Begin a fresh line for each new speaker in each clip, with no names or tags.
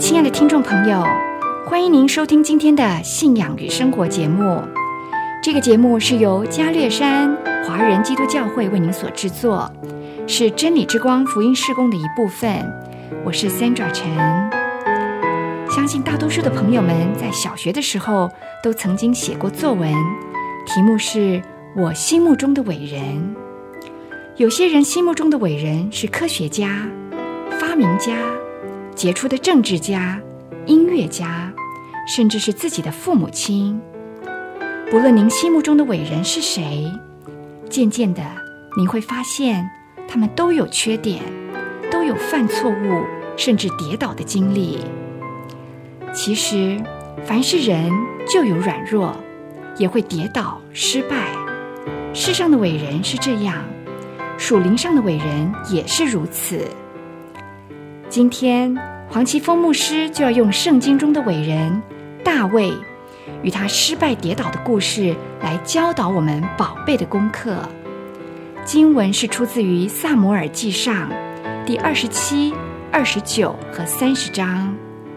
亲爱的听众朋友，欢迎您收听今天的信仰与生活节目。这个节目是由加略山华人基督教会为您所制作，是真理之光福音事工的一部分。我是 Sandra 陈。相信大多数的朋友们在小学的时候都曾经写过作文，题目是我心目中的伟人。有些人心目中的伟人是科学家、发明家、杰出的政治家、音乐家，甚至是自己的父母亲。不论您心目中的伟人是谁，渐渐的您会发现他们都有缺点，都有犯错误甚至跌倒的经历。其实凡是人就有软弱，也会跌倒失败。世上的伟人是这样，属灵上的伟人也是如此。今天黄奇峰牧师就要用圣经中的伟人大卫与他失败跌倒的故事来教导我们宝贝的功课。经文是出自于撒母耳记上第27、29和30章。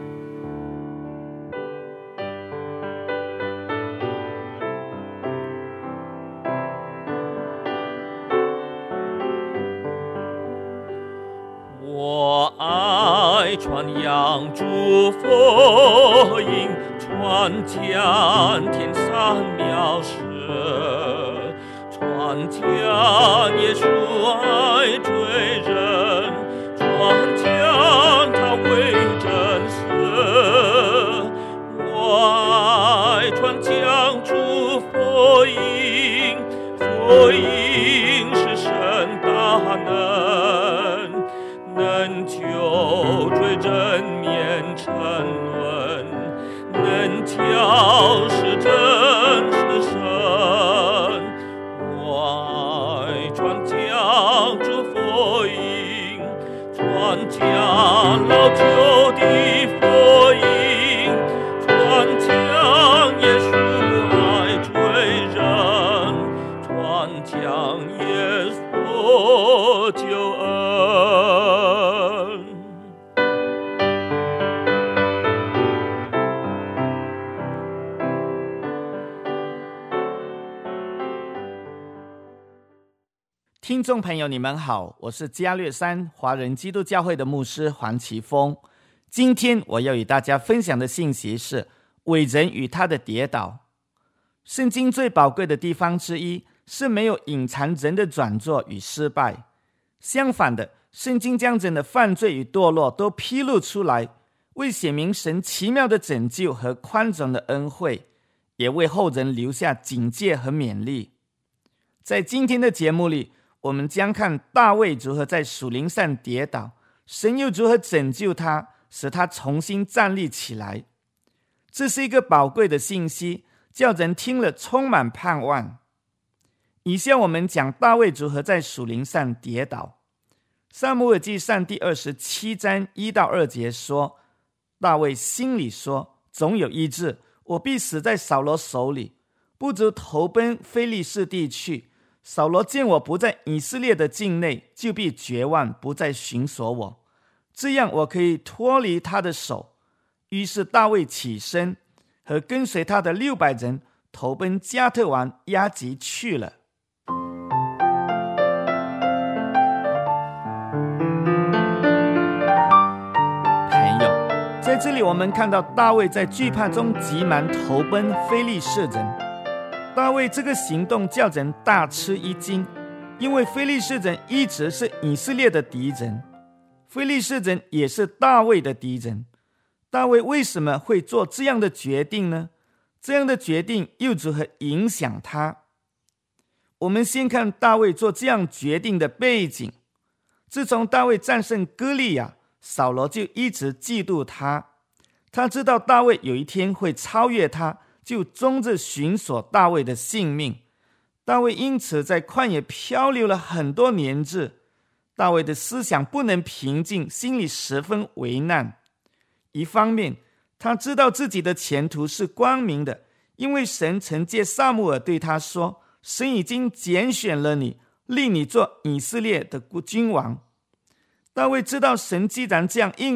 我爱传扬主福音，传讲天上妙事，传讲耶稣爱罪人，传讲他为真实。我爱传讲主福音，福音是神大能，能救罪人免沉沦，能挑使真实神。我爱传讲主福音，传讲老旧的福音，传讲耶稣爱罪人，传讲耶稣救恩。
听众朋友你们好，我是加略山华人基督教会的牧师黄奇峰。今天我要与大家分享的信息是伟人与他的跌倒。圣经最宝贵的地方之一是没有隐藏人的软弱与失败，相反的，圣经将人的犯罪与堕落都披露出来，为显明神奇妙的拯救和宽容的恩惠，也为后人留下警戒和勉励。在今天的节目里，我们将看大卫如何在属灵上跌倒，神又如何拯救他，使他重新站立起来。这是一个宝贵的信息，叫人听了充满盼望。以下我们讲大卫如何在属灵上跌倒。撒母耳记上第27章1到2节说，大卫心里说，总有一日我必死在扫罗手里，不如投奔非利士地去。扫罗见我不在以色列的境内，就必绝望，不再寻索我，这样我可以脱离他的手。于是大卫起身，和跟随他的600人投奔加特王押吉去了。朋友，在这里我们看到大卫在惧怕中急忙投奔非利士人。大卫这个行动叫人大吃一惊，因为非利士人一直是以色列的敌人，非利士人也是大卫的敌人。大卫为什么会做这样的决定呢？这样的决定又如何影响他？我们先看大卫做这样决定的背景。自从大卫战胜歌利亚，扫罗就一直嫉妒他，他知道大卫有一天会超越他，就终日寻索大卫的性命。大卫因此在旷野漂流了很多年日，大卫的思想不能平静，心里十分为难。一方面，他知道自己的前途是光明的，因为神曾借撒母耳对他说，神已经拣选了你，立你做以色列的君王。大卫知道神既然这样应许，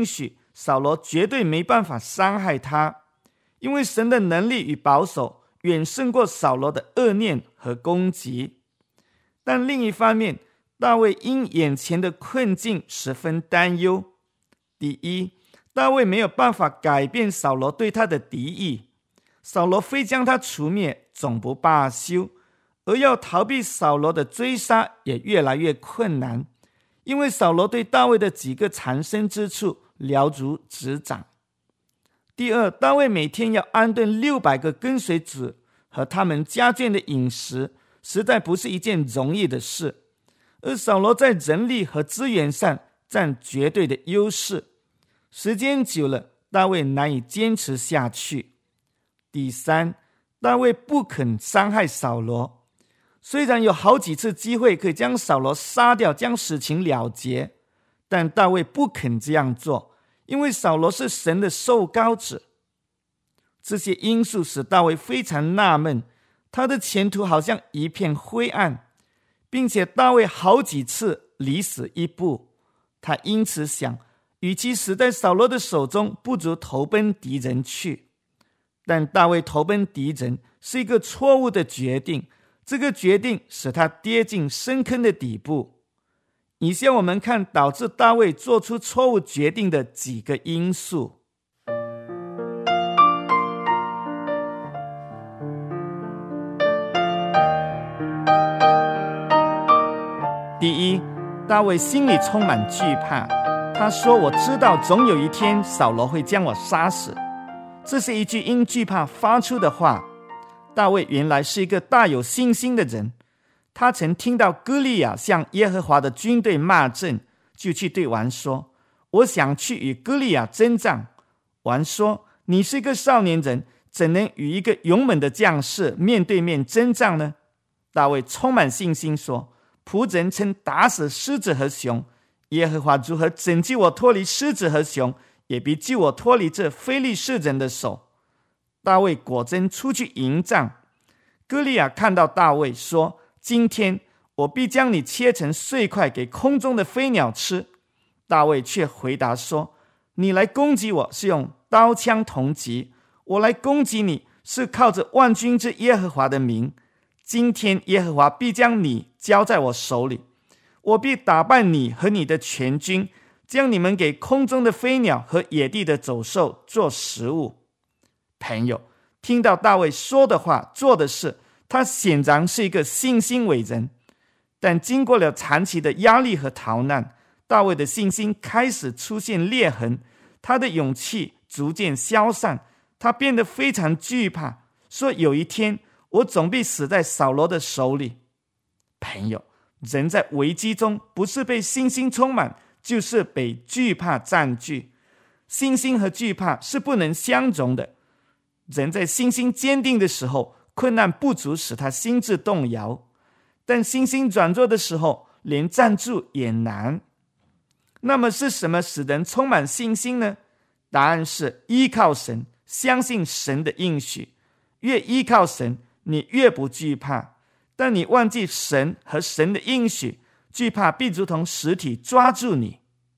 扫罗绝对没办法伤害他，因为神的能力与保守远胜过扫罗的恶念和攻击。但另一方面，大卫因眼前的困境十分担忧。第一，大卫没有办法改变扫罗对他的敌意，扫罗非将他除灭总不罢休，而要逃避扫罗的追杀也越来越困难，因为扫罗对大卫的几个藏身之处了如指掌。第二，大卫每天要安顿600个跟随者和他们家眷的饮食，实在不是一件容易的事，而扫罗在人力和资源上占绝对的优势，时间久了，大卫难以坚持下去。第三，大卫不肯伤害扫罗，虽然有好几次机会可以将扫罗杀掉，将事情了结，但大卫不肯这样做，因为扫罗是神的受膏者。这些因素使大卫非常纳闷，他的前途好像一片灰暗，并且大卫好几次离死一步。他因此想，与其死在扫罗的手中，不如投奔敌人去。但大卫投奔敌人是一个错误的决定，这个决定使他跌进深坑的底部。以下我们看导致大卫做出错误决定的几个因素。第一，大卫心里充满惧怕，他说，我知道总有一天扫罗会将我杀死。这是一句因惧怕发出的话。大卫原来是一个大有信心的人，他曾听到歌利亚向耶和华的军队骂阵，就去对王说，我想去与歌利亚征战。王说，你是一个少年人，怎能与一个勇猛的将士面对面征战呢？大卫充满信心说，仆人曾打死狮子和熊，耶和华如何拯救我脱离狮子和熊，也必救我脱离这非利士人的手。大卫果真出去迎战。歌利亚看到大卫说，今天我必将你切成碎块给空中的飞鸟吃。大卫却回答说，你来攻击我是用刀枪铜戟，我来攻击你是靠着万军之耶和华的名。今天耶和华必将你交在我手里，我必打败你和你的全军，将你们给空中的飞鸟和野地的走兽做食物。朋友，听到大卫说的话做的事，他显然是一个信心伟人。但经过了长期的压力和逃难，大卫的信心开始出现裂痕，他的勇气逐渐消散，他变得非常惧怕，说有一天我总必死在扫罗的手里。朋友，人在危机中不是被信心充满，就是被惧怕占据。信心和惧怕是不能相容的。人在信心坚定的时候，困难不足使他心智动摇，但信心软弱的时候，连站住也难。那么是什么使人充满信心呢？答案是依靠神，相信神的应许。越依靠神，你越不惧怕。但你忘记神和神的应许，惧怕必如同实体抓住你。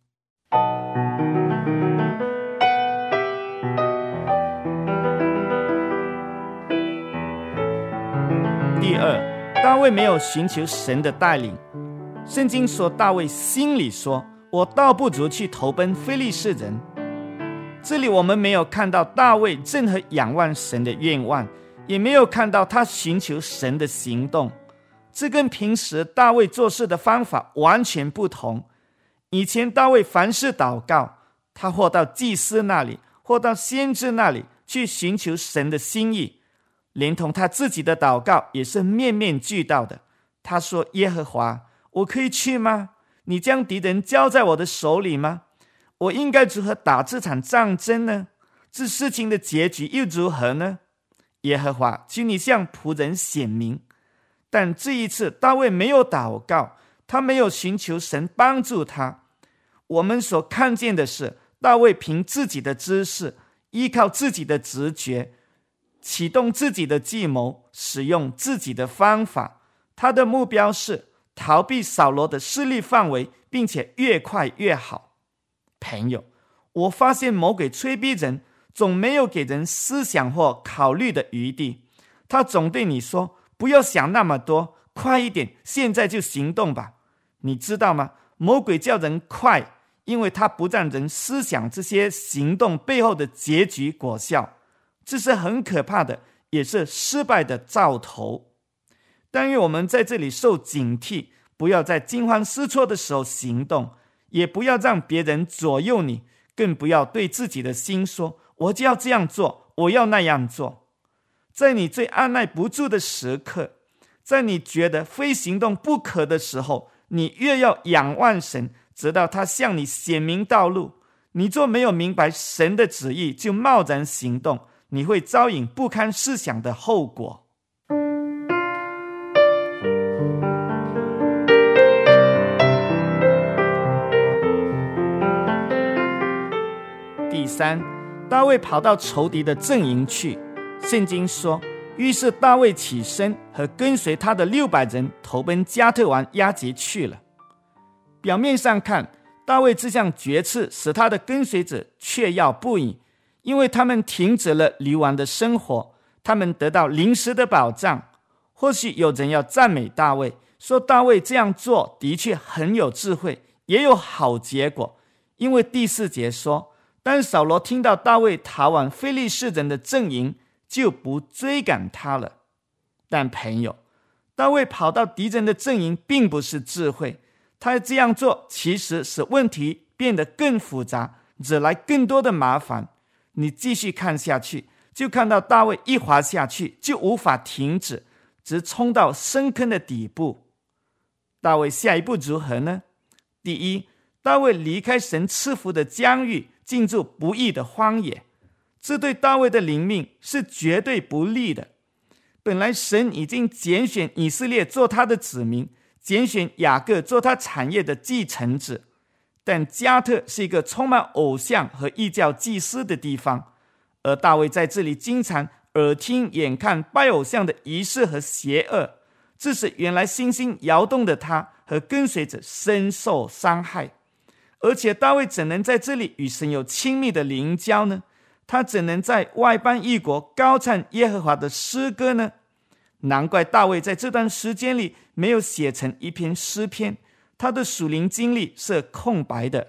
第二，大卫没有寻求神的带领。圣经说，大卫心里说，我倒不如去投奔非利士人。这里我们没有看到大卫任何仰望神的愿望，也没有看到他寻求神的行动。这跟平时大卫做事的方法完全不同。以前大卫凡事祷告，他或到祭司那里，或到先知那里去寻求神的心意，连同他自己的祷告也是面面俱到的。他说，耶和华，我可以去吗？你将敌人交在我的手里吗？我应该如何打这场战争呢？这事情的结局又如何呢？耶和华，请你向仆人显明。但这一次大卫没有祷告，他没有寻求神帮助他。我们所看见的是，大卫凭自己的知识，依靠自己的直觉，启动自己的计谋，使用自己的方法。他的目标是逃避扫罗的势力范围，并且越快越好。朋友， 我发现魔鬼催逼人，总没有给人思想或考虑的余地。他总对你说，不要想那么多，快一点，现在就行动吧。你知道吗？魔鬼叫人快，因为他不让人思想这些行动背后的结局果效。这是很可怕的，也是失败的兆头。但愿我们在这里受警惕，不要在惊慌失措的时候行动，也不要让别人左右你，更不要对自己的心说，我就要这样做，我要那样做。在你最按捺不住的时刻，在你觉得非行动不可的时候，你越要仰望神，直到他向你显明道路。你若没有明白神的旨意，就贸然行动，你会遭引不堪设想的后果。第三，大卫跑到仇敌的阵营去。圣经说，于是大卫起身，和跟随他的600人投奔加特王押吉去了。表面上看，大卫这项决策使他的跟随者雀跃不已，因为他们停止了流亡的生活，他们得到临时的保障。或许有人要赞美大卫，说大卫这样做的确很有智慧，也有好结果。因为第4节说，当扫罗听到大卫逃往非利士人的阵营，就不追赶他了。但朋友，大卫跑到敌人的阵营并不是智慧，他这样做其实使问题变得更复杂，惹来更多的麻烦。你继续看下去，就看到大卫一滑下去就无法停止，直冲到深坑的底部。大卫下一步如何呢？第一，大卫离开神赐福的疆域，进入不义的荒野，这对大卫的灵命是绝对不利的。本来神已经拣选以色列做他的子民，拣选雅各做他产业的继承者，但加特是一个充满偶像和异教祭司的地方，而大卫在这里经常耳听眼看拜偶像的仪式和邪恶，致使原来心心摇动的他和跟随者深受伤害。而且大卫怎能在这里与神有亲密的灵交呢？他怎能在外邦异国高唱耶和华的诗歌呢？难怪大卫在这段时间里没有写成一篇诗篇，他的属灵经历是空白的。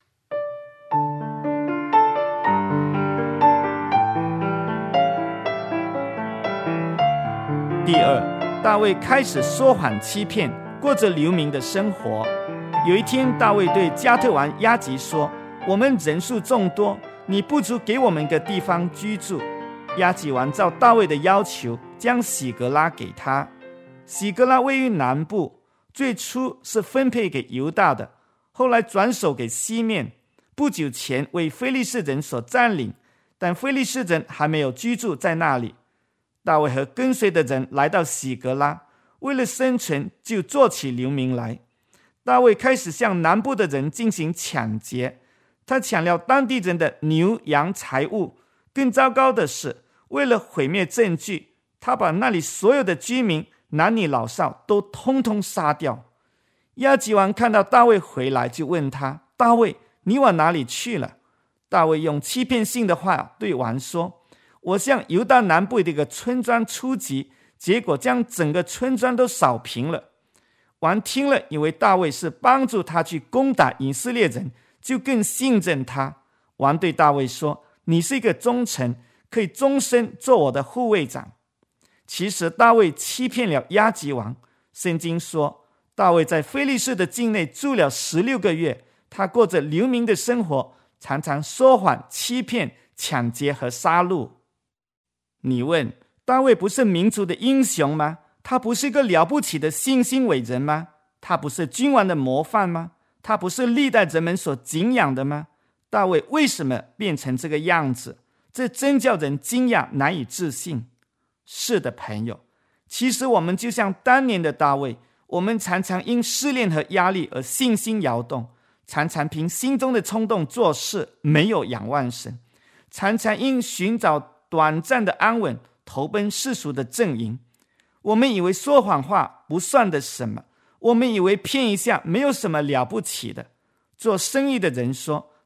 第二，大卫开始说谎欺骗，过着流民的生活。有一天，大卫对加特王押吉说，我们人数众多，你不如给我们一个地方居住。押吉王照大卫的要求，将喜格拉给他。喜格拉位于南部，最初是分配给犹大的，后来转手给西面，不久前为非利士人所占领，但非利士人还没有居住在那里。大卫和跟随的人来到喜格拉，为了生存就做起流民来。大卫开始向南部的人进行抢劫，他抢了当地人的牛羊财物，更糟糕的是，为了毁灭证据，他把那里所有的居民男女老少都通通杀掉。押吉王看到大卫回来，就问他，大卫，你往哪里去了？大卫用欺骗性的话对王说，我向犹大南部的一个村庄出击，结果将整个村庄都扫平了。王听了，以为大卫是帮助他去攻打以色列人，就更信任他。王对大卫说，你是一个忠臣，可以终身做我的护卫长。其实大卫欺骗了押吉王。圣经说，大卫在非利士的境内住了16个月，他过着流民的生活，常常说谎、欺骗、抢劫和杀戮。你问，大卫不是民族的英雄吗？他不是一个了不起的信心伟人吗？他不是君王的模范吗？他不是历代人们所敬仰的吗？大卫为什么变成这个样子？这真叫人惊讶，难以置信。是的，朋友，其实我们就像当年的大卫，我们常常因试炼和压力而信心摇动，常常凭心中的冲动做事，没有仰望神，常常因寻找短暂的安稳，投奔世俗的阵营。我们以为说谎话不算得什么，我们以为骗一下没有什么了不起的。做生意的人说，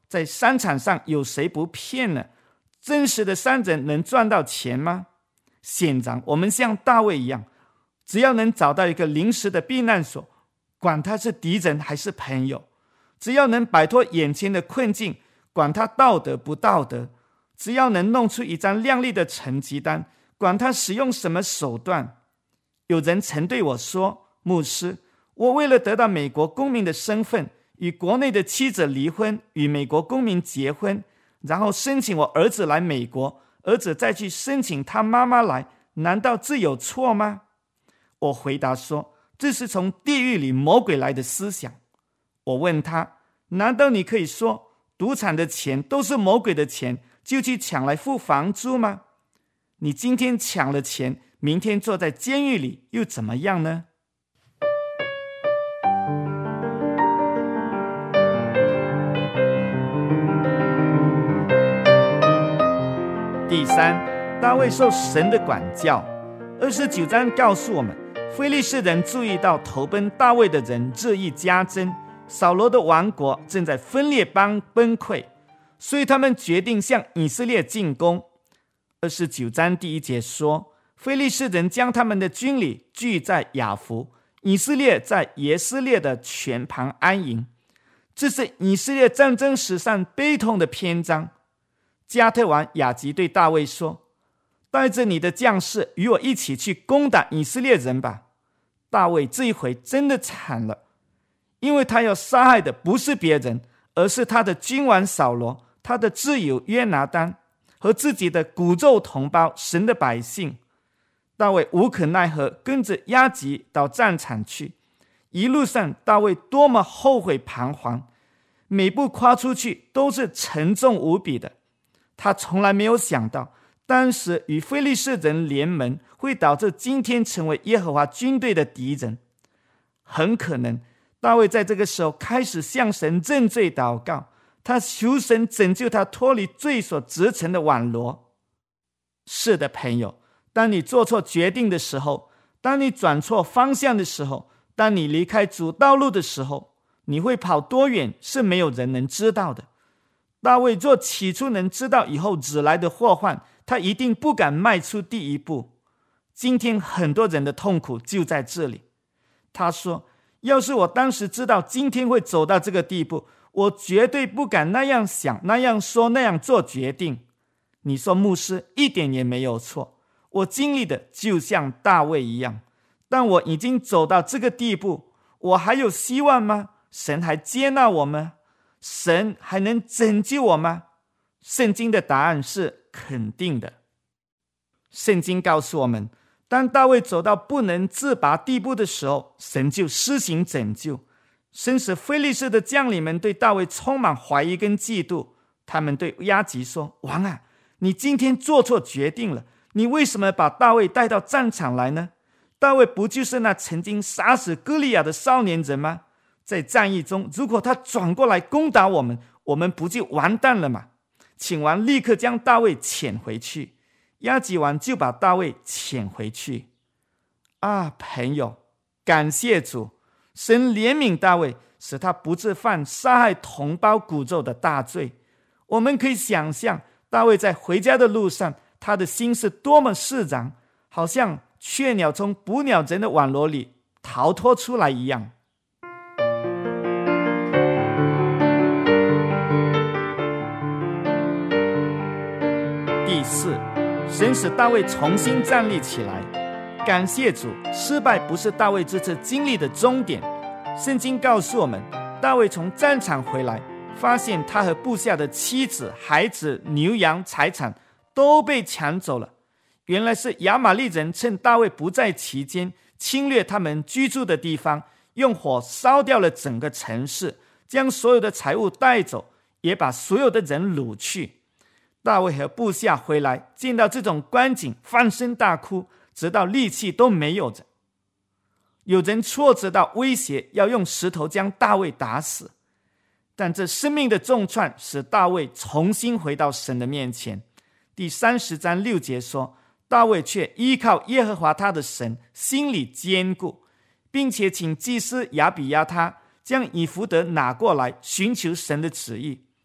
在商场上有谁不骗呢？真实的商人能赚到钱吗？现在我们像大卫一样，只要能找到一个临时的避难所，管他是敌人还是朋友，只要能摆脱眼前的困境，管他道德不道德，只要能弄出一张亮丽的成绩单，管他使用什么手段。有人曾对我说，牧师，我为了得到美国公民的身份，与国内的妻子离婚，与美国公民结婚，然后申请我儿子来美国，儿子再去申请他妈妈来，难道这有错吗？我回答说，这是从地狱里魔鬼来的思想。我问他，难道你可以说赌场的钱都是魔鬼的钱，就去抢来付房租吗？你今天抢了钱，明天坐在监狱里又怎么样呢？第三，大卫受神的管教。29章告诉我们，非利士人注意到投奔大卫的人日益加增，扫罗的王国正在分裂崩溃，所以他们决定向以色列进攻。29章第1节说，非利士人将他们的军旅聚在亚弗，以色列在耶斯列的泉旁安营。这是以色列战争史上悲痛的篇章。加特王亚吉对大卫说，带着你的将士与我一起去攻打以色列人吧。大卫这一回真的惨了，因为他要杀害的不是别人，而是他的君王扫罗，他的挚友约拿单和自己的骨肉同胞神的百姓。大卫无可奈何，跟着亚吉到战场去。一路上大卫多么后悔彷徨，每步跨出去都是沉重无比的。他从来没有想到，当时与非利士人联盟会导致今天成为耶和华军队的敌人。很可能大卫在这个时候开始向神认罪祷告，他求神拯救他脱离罪所织成的网罗。是的，朋友，当你做错决定的时候，当你转错方向的时候，当你离开主道路的时候，你会跑多远是没有人能知道的。大卫若起初能知道以后只来的祸患，他一定不敢迈出第一步。今天很多人的痛苦就在这里。他说，要是我当时知道今天会走到这个地步，我绝对不敢那样想，那样说，那样做决定。你说牧师一点也没有错，我经历的就像大卫一样，但我已经走到这个地步，我还有希望吗？神还接纳我吗？神还能拯救我吗？圣经的答案是肯定的。圣经告诉我们，当大卫走到不能自拔地步的时候，神就施行拯救。神使非利士的将领们对大卫充满怀疑跟嫉妒，他们对亚吉说，王啊，你今天做错决定了，你为什么把大卫带到战场来呢？大卫不就是那曾经杀死歌利亚的少年人吗？在战役中，如果他转过来攻打我们，我们不就完蛋了吗？请王立刻将大卫遣回去。亚吉王就把大卫遣回去。啊，朋友，感谢主，神怜悯大卫，使他不致犯杀害同胞骨肉的大罪。我们可以想象大卫在回家的路上，他的心是多么释然，好像雀鸟从捕鸟人的网罗里逃脱出来一样。第四，神使大卫重新站立起来。感谢主，失败不是大卫这次经历的终点。圣经告诉我们，大卫从战场回来，发现他和部下的妻子、孩子、牛羊、财产都被抢走了。原来是亚玛力人趁大卫不在其间，侵略他们居住的地方，用火烧掉了整个城市，将所有的财物带走，也把所有的人掳去。大卫和部下回来，见到这种光景，放声大哭，直到力气都没有着。有人挫折到威胁要用石头将大卫打死，但这生命的重创使大卫重新回到神的面前。第30章6节说，大卫却依靠耶和华他的神，心里坚固，并且请祭司亚比亚他将以弗得拿过来，寻求神的旨意。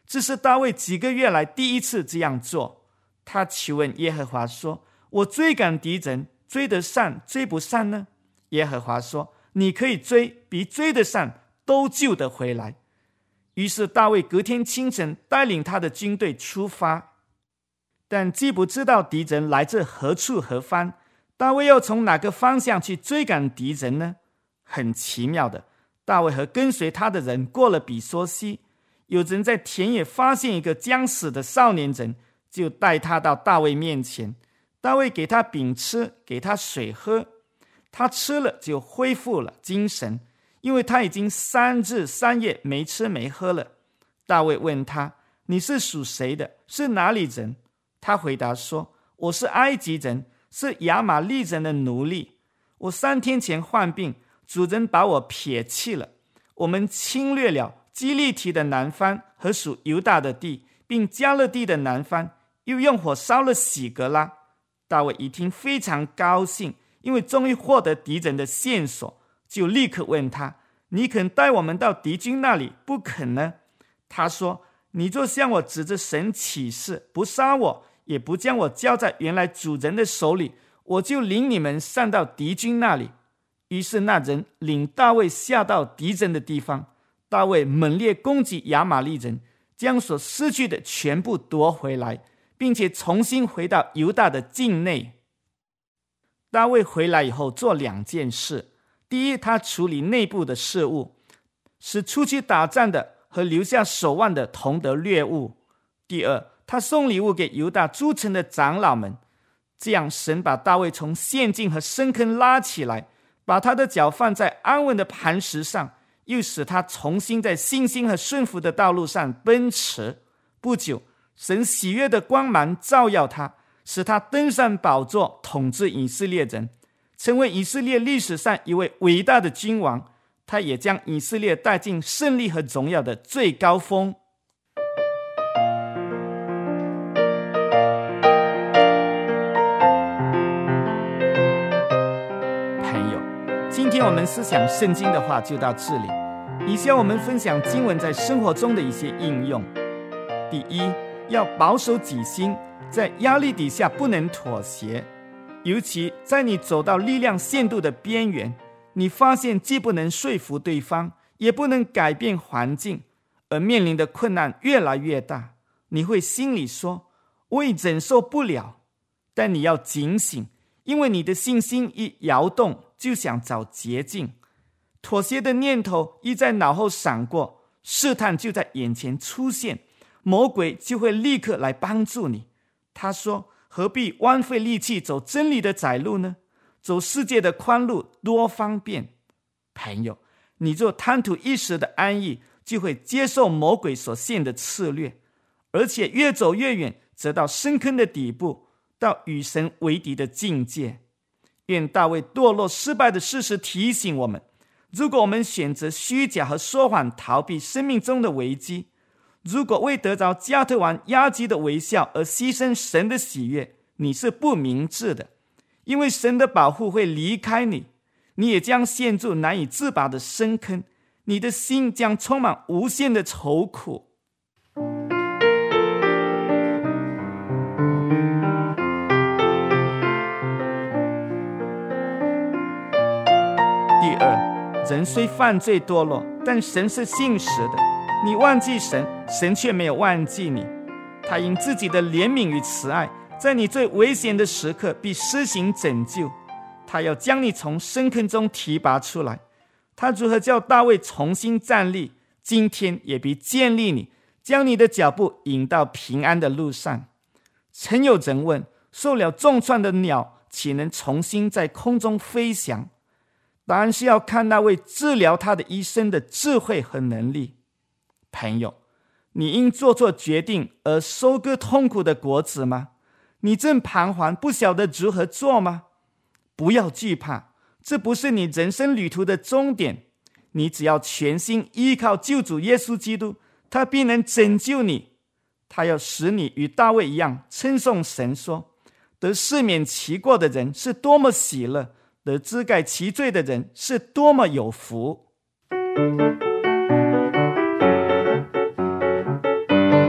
这是大卫几个月来第一次这样做。他求问耶和华说，我追赶敌人，追得上追不上呢？耶和华说，你可以追，比追得上都救得回来。于是大卫隔天清晨带领他的军队出发，但既不知道敌人来自何处何方，大卫要从哪个方向去追赶敌人呢？很奇妙的，大卫和跟随他的人过了比索溪，有人在田野发现一个将死的少年人，就带他到大卫面前。大卫给他饼吃，给他水喝，他吃了就恢复了精神，因为他已经3日3夜没吃没喝了。大卫问他，你是属谁的？是哪里人？他回答说，我是埃及人，是亚玛利人的奴隶。我3天前患病，主人把我撇弃了。我们侵略了基利提的南方和属犹大的地，并迦勒地的南方，又用火烧了喜革拉。大卫一听非常高兴，因为终于获得敌人的线索，就立刻问他，你肯带我们到敌军那里不肯呢？他说，你若向我指着神起誓，不杀我，也不将我交在原来主人的手里，我就领你们上到敌军那里。于是那人领大卫下到敌人的地方，大卫猛烈攻击亚玛利人，将所失去的全部夺回来，并且重新回到犹大的境内。大卫回来以后做2件事。第一，他处理内部的事务，使出去打仗的和留下守望的同得掠物。第二，他送礼物给犹大诸城的长老们。这样神把大卫从陷阱和深坑拉起来，把他的脚放在安稳的磐石上，又使他重新在信心和顺服的道路上奔驰。不久，神喜悦的光芒照耀他，使他登上宝座，统治以色列人，成为以色列历史上一位伟大的君王。他也将以色列带进胜利和荣耀的最高峰。朋友，今天我们思想圣经的话就到这里。以下我们分享经文在生活中的一些应用。第一，要保守己心，在压力底下不能妥协，尤其在你走到力量限度的边缘，你发现既不能说服对方，也不能改变环境，而面临的困难越来越大，你会心里说，我已忍受不了。但你要警醒，因为你的信心一摇动，就想找捷径，妥协的念头一在脑后闪过，试探就在眼前出现，魔鬼就会立刻来帮助你。他说，何必枉费力气走真理的窄路呢？走世界的宽路多方便。朋友，你若贪图一时的安逸，就会接受魔鬼所献的策略，而且越走越远，则到深坑的底部，到与神为敌的境界。愿大卫堕落失败的事实提醒我们，如果我们选择虚假和说谎逃避生命中的危机，如果为得着加特王亚基的微笑而牺牲神的喜悦，你是不明智的，因为神的保护会离开你，你也将陷入难以自拔的深坑，你的心将充满无限的愁苦。第二，人虽犯罪堕落，但神是信实的，你忘记神，神却没有忘记你。他因自己的怜悯与慈爱，在你最危险的时刻必施行拯救。他要将你从深坑中提拔出来。他如何叫大卫重新站立，今天也必建立你，将你的脚步引到平安的路上。曾有人问，受了重创的鸟岂能重新在空中飞翔？答案是要看那位治疗他的医生的智慧和能力。朋友，你因做错决定而收割痛苦的果子吗？你正彷徨不晓得如何做吗？不要惧怕，这不是你人生旅途的终点。你只要全心依靠救主耶稣基督，他必能拯救你。他要使你与大卫一样称颂神说，得赦免其过的人是多么喜乐，得遮盖其罪的人是多么有福。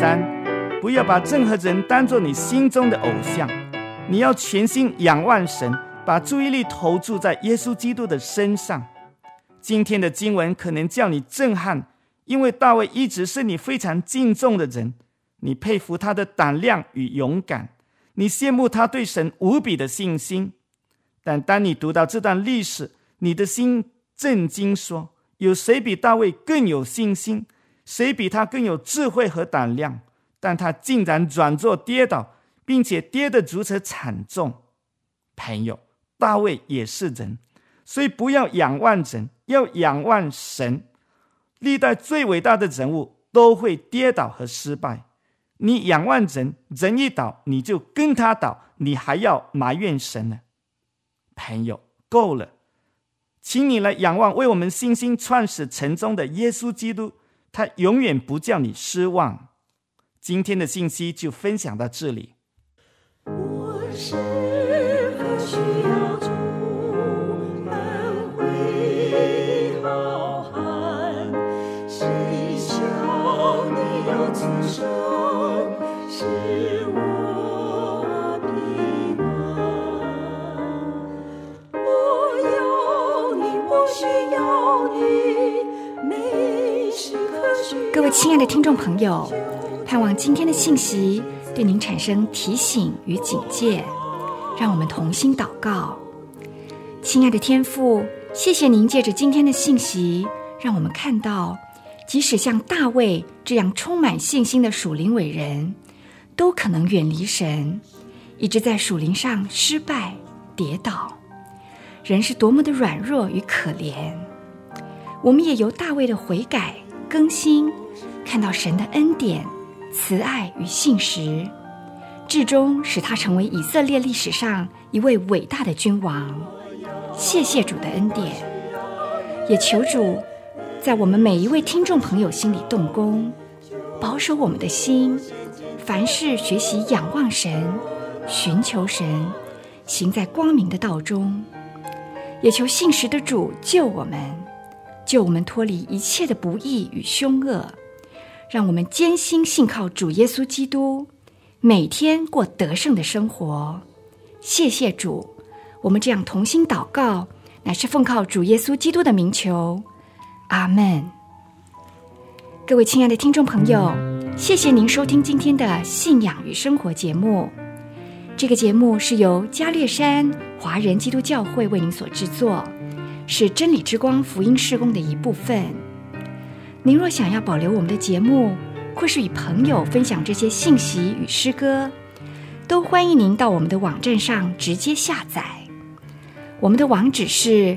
3，不要把任何人当作你心中的偶像，你要全心仰望神，把注意力投注在耶稣基督的身上。今天的经文可能叫你震撼，因为大卫一直是你非常敬重的人，你佩服他的胆量与勇敢，你羡慕他对神无比的信心。但当你读到这段历史，你的心震惊说，有谁比大卫更有信心？谁比他更有智慧和胆量？但他竟然软弱跌倒，并且跌得如此惨重。朋友，大卫也是人，所以不要仰望人，要仰望神。历代最伟大的人物都会跌倒和失败，你仰望人，人一倒你就跟他倒，你还要埋怨神呢？朋友，够了，请你来仰望为我们信心创始成终的耶稣基督，他永远不叫你失望。今天的信息就分享到这里。
我是何需要主安慰浩瀚，谁叫你有此生使我平安？我有你，我需要你，每时刻需要你。
各位亲爱的听众朋友，盼望今天的信息对您产生提醒与警戒，让我们同心祷告。亲爱的天父，谢谢您借着今天的信息，让我们看到即使像大卫这样充满信心的属灵伟人，都可能远离神，一直在属灵上失败跌倒。人是多么的软弱与可怜。我们也由大卫的悔改更新，看到神的恩典慈爱与信实，至终使他成为以色列历史上一位伟大的君王。谢谢主的恩典，也求主在我们每一位听众朋友心里动工，保守我们的心，凡事学习仰望神，寻求神，行在光明的道中。也求信实的主救我们脱离一切的不义与凶恶，让我们坚心信靠主耶稣基督，每天过得胜的生活。谢谢主，我们这样同心祷告，乃是奉靠主耶稣基督的名求，阿们。各位亲爱的听众朋友，谢谢您收听今天的信仰与生活节目。这个节目是由加略山华人基督教会为您所制作，是真理之光福音事工的一部分。您若想要保留我们的节目，或是与朋友分享这些信息与诗歌，都欢迎您到我们的网站上直接下载。我们的网址是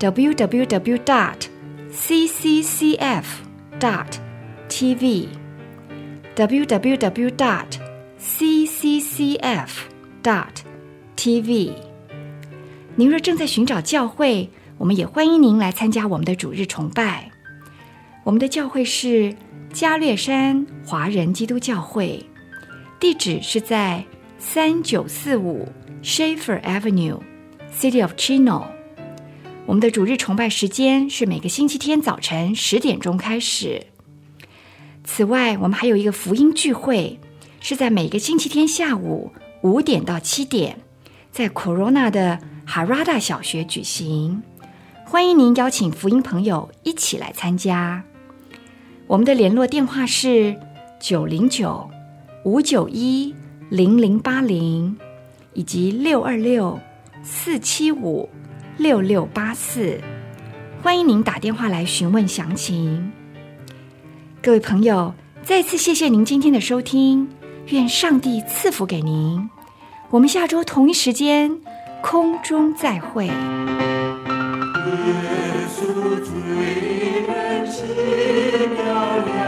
www.cccf.tv www.cccf.tv。 您若正在寻找教会，我们也欢迎您来参加我们的主日崇拜。我们的教会是加略山华人基督教会，地址是在3945 Schaefer Avenue City of Chino。 我们的主日崇拜时间是每个星期天早晨10点钟开始。此外，我们还有一个福音聚会，是在每个星期天下午5点到7点，在 Corona 的 Harada 小学举行。欢迎您邀请福音朋友一起来参加。我们的联络电话是909-591-0080，以及626-475-6684。欢迎您打电话来询问详情。各位朋友，再次谢谢您今天的收听，愿上帝赐福给您。我们下周同一时间空中再会。
耶稣最人奇妙。